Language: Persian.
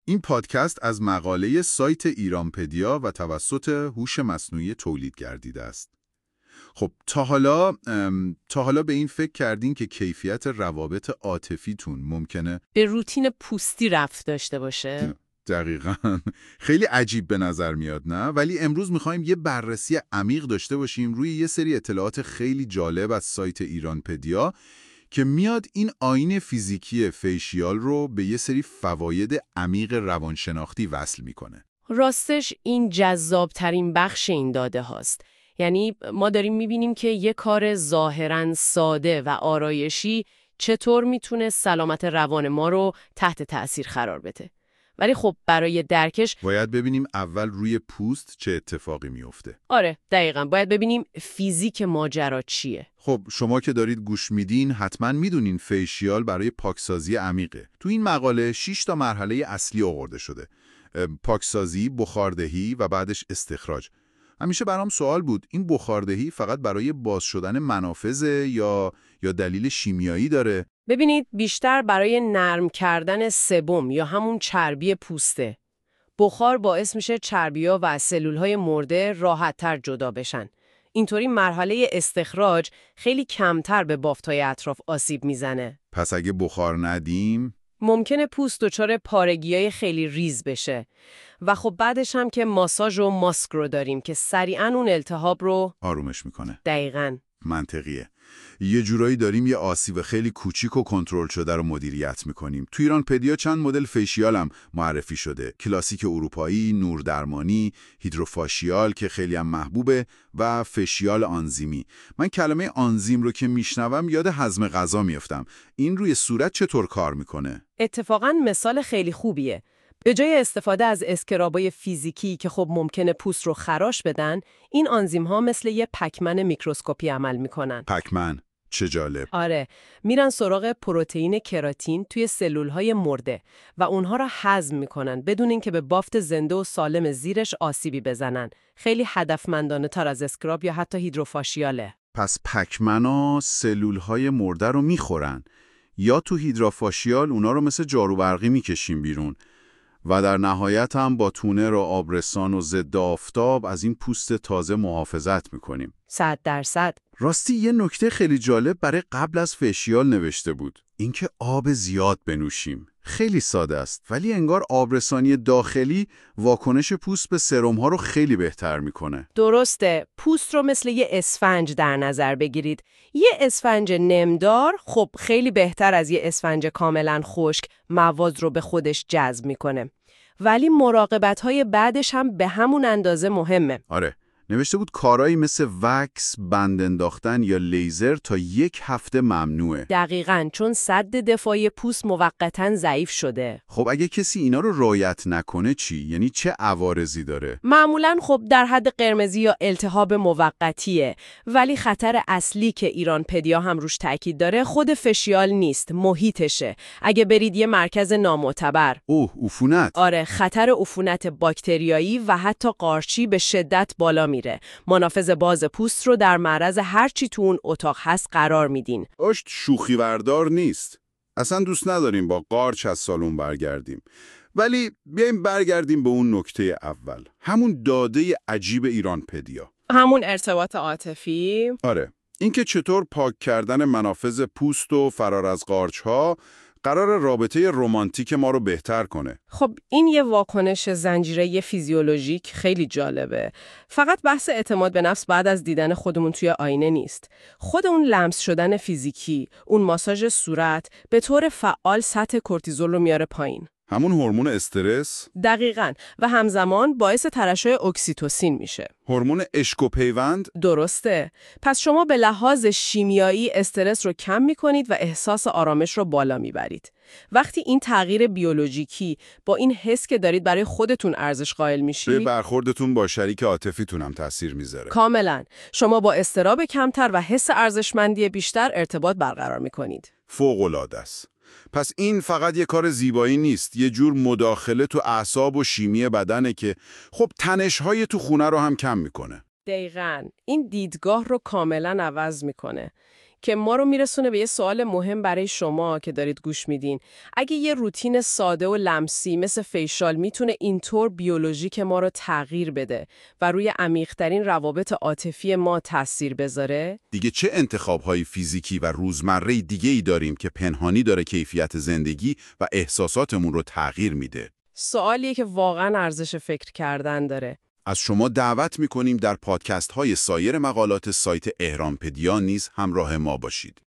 این پادکست از مقاله سایت ایرانپدیا و توسط هوش مصنوعی تولید گردیده است. خب تا حالا به این فکر کردین که کیفیت روابط عاطفیتون ممکنه به روتین پوستی ربط داشته باشه؟ دقیقاً. خیلی عجیب به نظر میاد نه؟ ولی امروز میخوایم یه بررسی عمیق داشته باشیم روی یه سری اطلاعات خیلی جالب از سایت ایرانپدیا که میاد این آیین فیزیکی فیشیال رو به یه سری فواید عمیق روانشناختی وصل میکنه. راستش این جذابترین بخش این داده هاست. یعنی ما داریم میبینیم که یه کار ظاهراً ساده و آرایشی چطور میتونه سلامت روان ما رو تحت تأثیر قرار بده. ولی خب برای درکش باید ببینیم اول روی پوست چه اتفاقی میفته. آره دقیقاً، باید ببینیم فیزیک ماجرا چیه. خب شما که دارید گوش میدین حتما میدونین فیشیال برای پاکسازی عمیقه. تو این مقاله 6 تا مرحله اصلی آورده شده: پاکسازی، بخاردهی و بعدش استخراج. همیشه برام سوال بود این بخاردهی فقط برای باز شدن منافذ یا دلیل شیمیایی داره؟ ببینید بیشتر برای نرم کردن سبم یا همون چربی پوسته. بخار باعث میشه چربی‌ها و سلول‌های مرده راحت‌تر جدا بشن. اینطوری مرحله استخراج خیلی کمتر به بافت‌های اطراف آسیب میزنه. پس اگه بخار ندیم ممکنه پوست دچار پارگیای خیلی ریز بشه. و خب بعدش هم که ماساژ و ماسک رو داریم که سریعاً اون التهاب رو آرومش میکنه. دقیقاً. منطقیه. یه جورایی داریم یه آسیب خیلی کوچیک و کنترل شده رو مدیریت میکنیم. تو ایرانپدیا چند مدل فیشیال هم معرفی شده: کلاسیک اروپایی، نوردرمانی، هیدروفاشیال که خیلی هم محبوبه و فیشیال آنزیمی. من کلمه آنزیم رو که میشنوم یاد هضم غذا میافتم. این روی صورت چطور کار میکنه؟ اتفاقاً مثال خیلی خوبیه. به جای استفاده از اسکرابای فیزیکی که خب ممکنه پوست رو خراش بدن، این آنزیم‌ها مثل یه پکمن میکروسکوپی عمل میکنن. پکمن؟ چه جالب. آره، میرن سراغ پروتئین کراتین توی سلول‌های مرده و اونها را هضم میکنن بدون اینکه به بافت زنده و سالم زیرش آسیبی بزنن. خیلی هدفمندانه تر از اسکراب یا حتی هیدروفاشیاله. پس پکمنا سلول‌های مرده رو میخورن یا تو هیدروفاشیال اونا رو مثل جارو برقی میکشیم بیرون و در نهایت هم با تونر و آبرسان و ضد آفتاب از این پوست تازه محافظت میکنیم. 100%. راستی یه نکته خیلی جالب برای قبل از فیشیال نوشته بود: اینکه آب زیاد بنوشیم. خیلی ساده است ولی انگار آبرسانی داخلی واکنش پوست به سرم ها رو خیلی بهتر میکنه. درسته. پوست رو مثل یه اسفنج در نظر بگیرید. یه اسفنج نمدار خب خیلی بهتر از یه اسفنج کاملا خشک مواد رو به خودش جذب میکنه. ولی مراقبت‌های بعدش هم به همون اندازه مهمه. آره. نوشته بود کارایی مثل وکس، بند انداختن یا لیزر تا 1 هفته ممنوعه. دقیقاً، چون سد دفاعی پوست موقتاً ضعیف شده. خب اگه کسی اینا رو رعایت نکنه چی؟ یعنی چه عوارضی داره؟ معمولاً خب در حد قرمزی یا التهاب موقتیه، ولی خطر اصلی که ایرانپدیا هم روش تاکید داره خود فشیال نیست، محیطشه. اگه برید یه مرکز نامعتبر، عفونت. آره، خطر عفونت باکتریایی و حتی قارچی به شدت بالا میره. منافذ باز پوست رو در معرض هر چی تو اون اتاق هست قرار میدین. شوخی بردار نیست. اصلا دوست نداریم با قارچ از سالن برگردیم. ولی بیایم برگردیم به اون نکته اول. همون داده عجیب ایرانپدیا. همون ارتباط عاطفی. آره. اینکه چطور پاک کردن منافذ پوست و فرار از قارچ‌ها قرار رابطه رمانتیک ما رو بهتر کنه. خب این یه واکنش زنجیره فیزیولوژیک خیلی جالبه. فقط بحث اعتماد به نفس بعد از دیدن خودمون توی آینه نیست. خود اون لمس شدن فیزیکی، اون ماساژ صورت به طور فعال سطح کورتیزول رو میاره پایین. همون هورمون استرس؟ دقیقاً، و همزمان باعث ترشح اکسیتوسین میشه. هورمون عشق و پیوند؟ درسته. پس شما به لحاظ شیمیایی استرس رو کم میکنید و احساس آرامش رو بالا میبرید. وقتی این تغییر بیولوژیکی با این حس که دارید برای خودتون ارزش قائل میشید، به برخوردتون با شریک عاطفیتون هم تاثیر میذاره. کاملاً. شما با اضطراب کمتر و حس ارزشمندی بیشتر ارتباط برقرار میکنید. فوق‌العاده است. پس این فقط یه کار زیبایی نیست، یه جور مداخله تو اعصاب و شیمی بدنه که خب تنش‌های تو خونه رو هم کم میکنه. دقیقاً. این دیدگاه رو کاملاً عوض میکنه. که ما رو میرسونه به یه سوال مهم برای شما که دارید گوش میدین. اگه یه روتین ساده و لمسی مثل فیشال میتونه اینطور بیولوژیک ما رو تغییر بده و روی عمیق‌ترین روابط عاطفی ما تاثیر بذاره، دیگه چه انتخاب‌های فیزیکی و روزمره دیگه‌ای داریم که پنهانی داره کیفیت زندگی و احساساتمون رو تغییر میده؟ سوالیه که واقعا ارزش فکر کردن داره. از شما دعوت می‌کنیم در پادکست‌های سایر مقالات سایت اهرام‌پدیا نیز همراه ما باشید.